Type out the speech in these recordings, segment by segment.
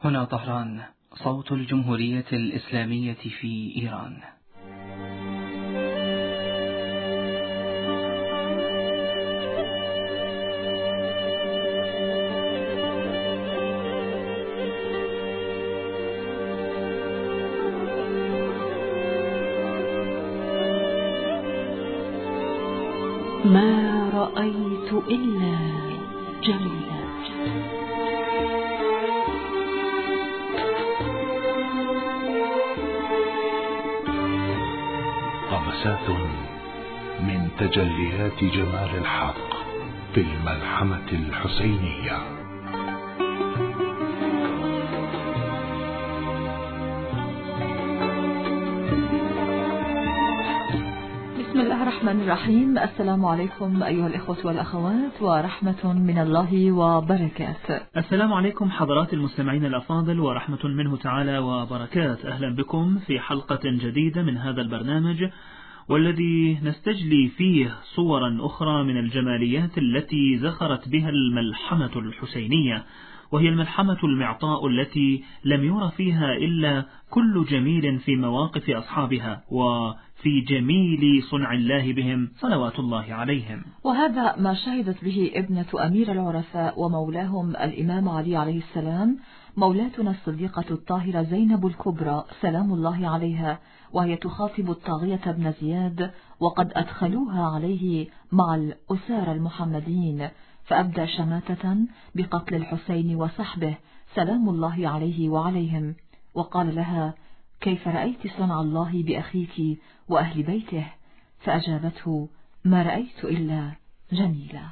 هنا طهران، صوت الجمهورية الإسلامية في إيران. ما رأيت إلا جميلا. قبسات من تجليات جمال الحق في الملحمة الحسينية. بسم الله الرحمن الرحيم. السلام عليكم أيها الإخوة والأخوات ورحمة من الله وبركاته. السلام عليكم حضرات المستمعين الأفاضل ورحمة منه تعالى وبركاته. أهلا بكم في حلقة جديدة من هذا البرنامج، والذي نستجلي فيه صورا أخرى من الجماليات التي زخرت بها الملحمة الحسينية، وهي الملحمة المعطاء التي لم يرى فيها إلا كل جميل في مواقف أصحابها وفي جميل صنع الله بهم صلوات الله عليهم. وهذا ما شهدت به ابنة أمير العرفاء ومولاهم الإمام علي عليه السلام، مولاتنا الصديقة الطاهرة زينب الكبرى سلام الله عليها، وهي تخاطب الطاغية بن زياد وقد أدخلوها عليه مع الأسارى المحمديين، فأبدى شماتة بقتل الحسين وصحبه سلام الله عليه وعليهم، وقال لها: كيف رأيت صنع الله بأخيك وأهل بيته؟ فأجابته: ما رأيت إلا جميلا.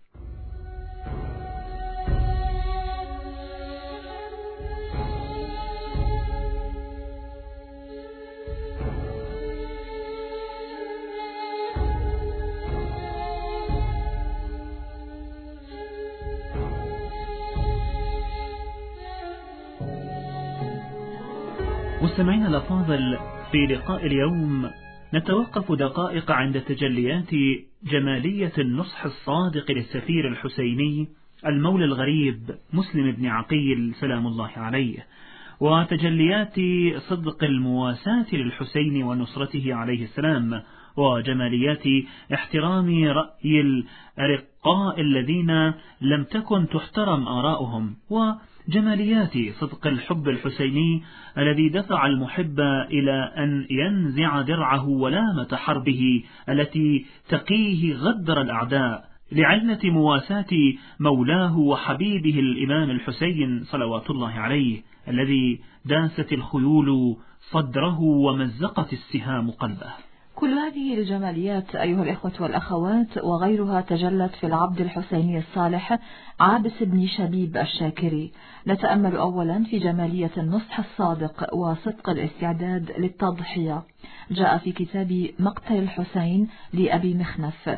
مستمعين الأفاضل، في لقاء اليوم نتوقف دقائق عند تجليات جمالية النصح الصادق للسفير الحسيني المولى الغريب مسلم بن عقيل سلام الله عليه، وتجليات صدق المواساة للحسين ونصرته عليه السلام، وجماليات احترام رأي الأرقاء الذين لم تكن تحترم آراؤهم، وجماليات صدق الحب الحسيني الذي دفع المحب إلى أن ينزع درعه ولامة حربه التي تقيه غدر الأعداء لعلة مواساة مولاه وحبيبه الإمام الحسين صلوات الله عليه، الذي داست الخيول صدره ومزقت السهام قلبه. كل هذه الجماليات أيها الإخوة والأخوات وغيرها تجلت في العبد الحسيني الصالح عابس بن شبيب الشاكري. نتأمل أولا في جمالية النصح الصادق وصدق الاستعداد للتضحية. جاء في كتاب مقتل الحسين لأبي مخنف: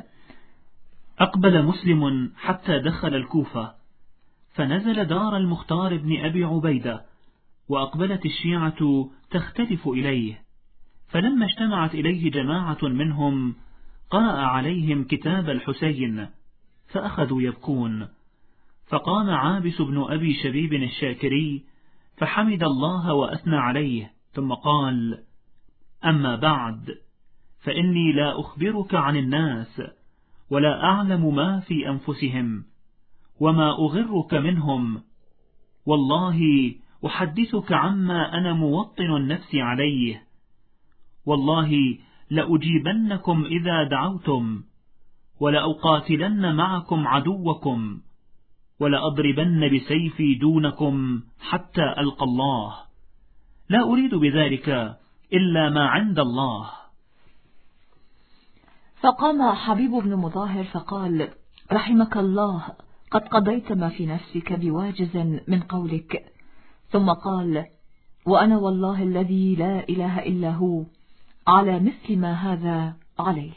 أقبل مسلم حتى دخل الكوفة، فنزل دار المختار بن أبي عبيدة، وأقبلت الشيعة تختلف إليه، فلما اجتمعت إليه جماعة منهم قرأ عليهم كتاب الحسين فأخذوا يبكون، فقام عابس بن أبي شبيب الشاكري فحمد الله وأثنى عليه، ثم قال: أما بعد، فإني لا أخبرك عن الناس ولا أعلم ما في أنفسهم وما أغرك منهم، والله أحدثك عما أنا موطن النفس عليه، والله لأجيبنكم إذا دعوتم، ولأقاتلن معكم عدوكم، ولأضربن بسيفي دونكم حتى ألقى الله، لا أريد بذلك إلا ما عند الله. فقام حبيب بن مظاهر فقال: رحمك الله، قد قضيت ما في نفسك بواجز من قولك. ثم قال: وأنا والله الذي لا إله إلا هو على مثل ما هذا عليه.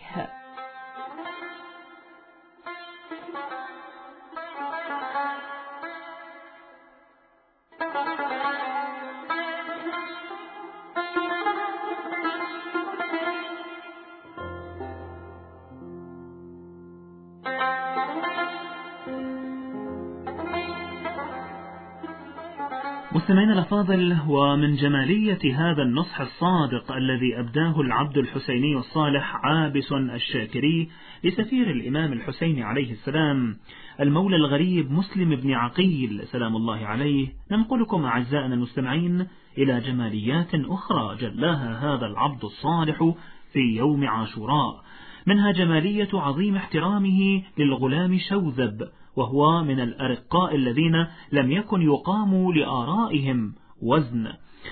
مستمعينا الأفاضل، ومن جمالية هذا النصح الصادق الذي أبداه العبد الحسيني الصالح عابس الشاكري لسفير الإمام الحسين عليه السلام المولى الغريب مسلم بن عقيل سلام الله عليه، ننقلكم أعزائنا المستمعين إلى جماليات أخرى جلاها هذا العبد الصالح في يوم عاشوراء، منها جمالية عظيم احترامه للغلام شوذب، وهو من الأرقاء الذين لم يكن يقاموا لآرائهم وزن.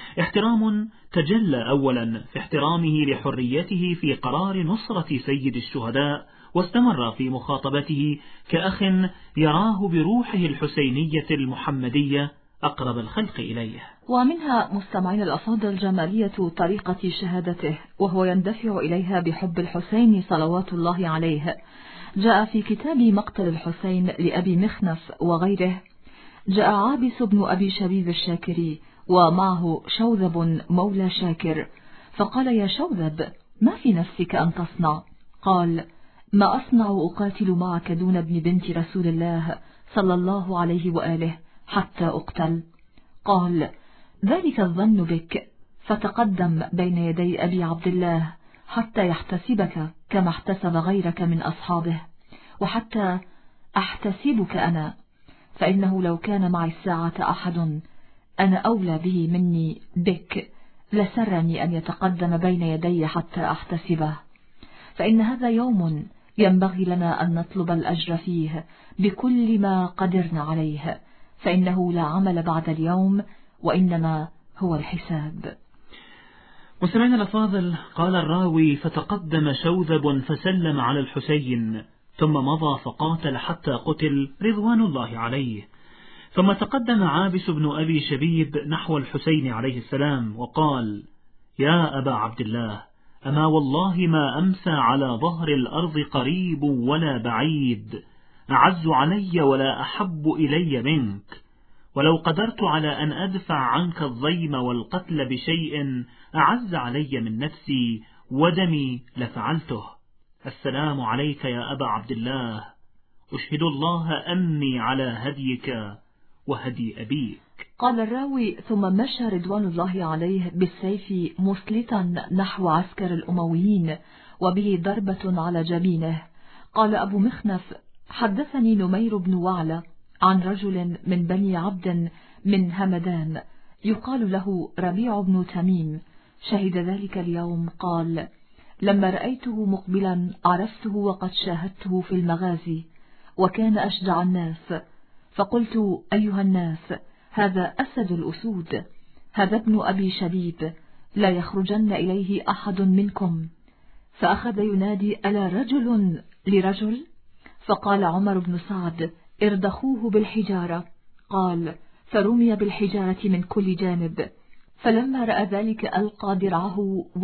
احترام تجلى أولا في احترامه لحريته في قرار نصرة سيد الشهداء، واستمر في مخاطبته كأخ يراه بروحه الحسينية المحمدية أقرب الخلق إليه. ومنها مستمعين الأفاضل جمالية طريقة شهادته، وهو يندفع إليها بحب الحسين صلوات الله عليه. جاء في كتاب مقتل الحسين لأبي مخنف وغيره: جاء عابس بن أبي شبيب الشاكري ومعه شوذب مولى شاكر، فقال: يا شوذب، ما في نفسك أن تصنع؟ قال: ما أصنع أقاتل معك دون ابن بنت رسول الله صلى الله عليه وآله حتى أقتل؟ قال: ذلك الظن بك، فتقدم بين يدي أبي عبد الله حتى يحتسبك كما احتسب غيرك من أصحابه، وحتى أحتسبك أنا، فإنه لو كان معي الساعة أحد أنا أولى به مني بك لسرني أن يتقدم بين يدي حتى أحتسبه، فإن هذا يوم ينبغي لنا أن نطلب الأجر فيه بكل ما قدرنا عليه، فإنه لا عمل بعد اليوم، وإنما هو الحساب. مستمعينا الأفاضل، قال الراوي: فتقدم شوذب فسلم على الحسين، ثم مضى فقاتل حتى قتل رضوان الله عليه. ثم تقدم عابس بن أبي شبيب نحو الحسين عليه السلام وقال: يا أبا عبد الله، أما والله ما أمسى على ظهر الأرض قريب ولا بعيد أعز علي ولا أحب إلي منك، ولو قدرت على أن أدفع عنك الضيم والقتل بشيء أعز علي من نفسي ودمي لفعلته. السلام عليك يا أبا عبد الله، أشهد الله أني على هديك وهدي أبيك. قال الراوي: ثم مشى رضوان الله عليه بالسيف مسلطا نحو عسكر الأمويين وبه ضربة على جبينه. قال أبو مخنف: حدثني نمير بن وعلى عن رجل من بني عبد من همدان يقال له ربيع بن تميم، شهد ذلك اليوم. قال: لما رأيته مقبلا عرفته وقد شاهدته في المغازي، وكان أشجع الناس، فقلت: أيها الناس، هذا أسد الأسود، هذا ابن أبي شبيب، لا يخرجن إليه أحد منكم. فأخذ ينادي: ألا رجل لرجل؟ فقال عمر بن سعد: ارضخوه بالحجارة. قال: فرمي بالحجارة من كل جانب، فلما رأى ذلك ألقى درعه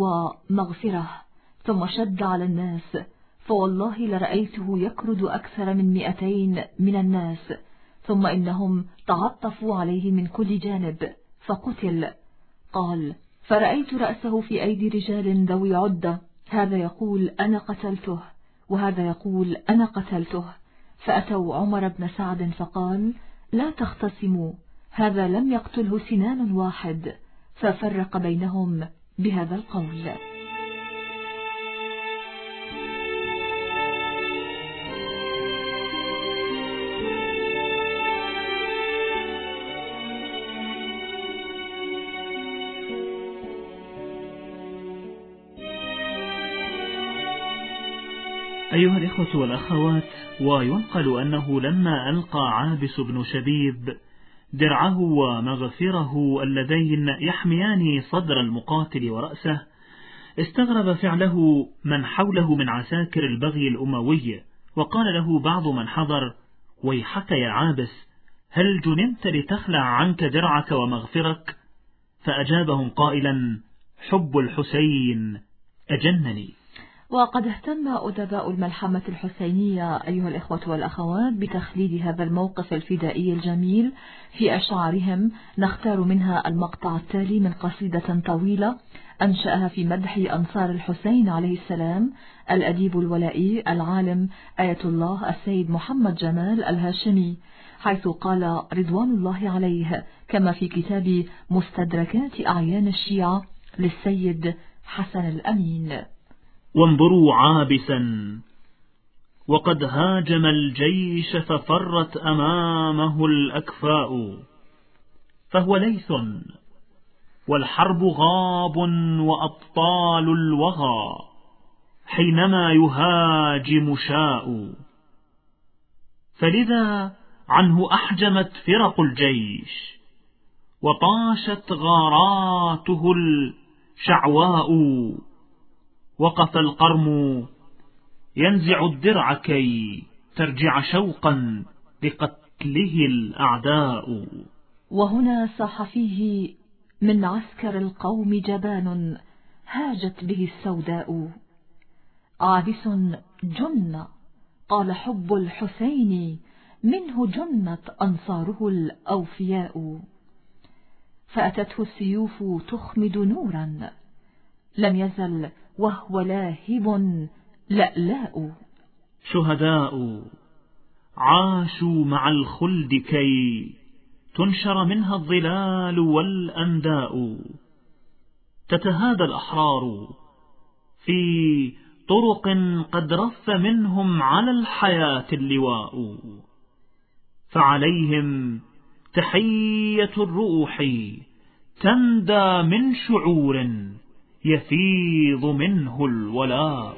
ومغفره ثم شد على الناس، فوالله لرأيته يكرد أكثر من 200 من الناس، ثم إنهم تعطفوا عليه من كل جانب فقتل. قال: فرأيت رأسه في أيدي رجال ذوي عدة، هذا يقول أنا قتلته وهذا يقول أنا قتلته، فأتوا عمر بن سعد فقال: لا تختصموا، هذا لم يقتله سنان واحد، ففرق بينهم بهذا القول. أيها الإخوة والأخوات، وينقل أنه لما ألقى عابس بن شبيب درعه ومغفره اللذين يحميان صدر المقاتل ورأسه، استغرب فعله من حوله من عساكر البغي الأموي، وقال له بعض من حضر: ويحك يا عابس، هل جننت لتخلع عنك درعك ومغفرك؟ فأجابهم قائلا: حب الحسين أجنني. وقد اهتم أدباء الملحمة الحسينية أيها الإخوة والأخوات بتخليد هذا الموقف الفدائي الجميل في أشعارهم، نختار منها المقطع التالي من قصيدة طويلة أنشأها في مدح أنصار الحسين عليه السلام الأديب الولائي العالم آية الله السيد محمد جمال الهاشمي، حيث قال رضوان الله عليه كما في كتاب مستدركات أعيان الشيعة للسيد حسن الأمين: وانظروا عابسا وقد هاجم الجيش ففرت أمامه الأكفاء، فهو ليث والحرب غاب وأبطال الوغى حينما يهاجم شاء، فلذا عنه أحجمت فرق الجيش وطاشت غاراته الشعواء، وقف القرم ينزع الدرع كي ترجع شوقا لقتله الأعداء. وهنا صاح فيه من عسكر القوم جبان هاجت به السوداء: عابس جن، قال حب الحسين منه جنت أنصاره الأوفياء، فأتته السيوف تخمد نورا لم يزل وهو لاهب لألاء. شهداء عاشوا مع الخلد كي تنشر منها الظلال والأنداء، تتهادى الأحرار في طرق قد رف منهم على الحياة اللواء، فعليهم تحية الروح تندى من شعور يفيض منه الولاء.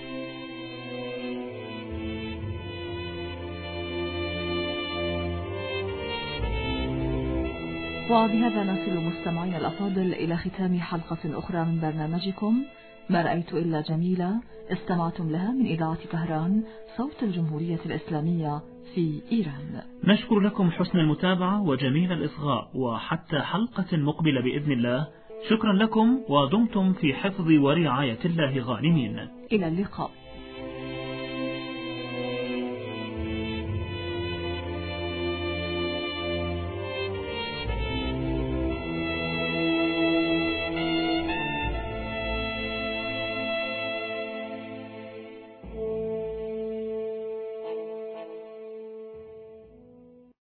وبهذا نصل مستمعين الأفاضل إلى ختام حلقة أخرى من برنامجكم ما رأيت إلا جميلة، استمعتم لها من إذاعة طهران صوت الجمهورية الإسلامية في إيران. نشكر لكم حسن المتابعة وجميل الإصغاء، وحتى حلقة مقبلة بإذن الله. شكرا لكم ودمتم في حفظ ورعاية الله غانمين. إلى اللقاء.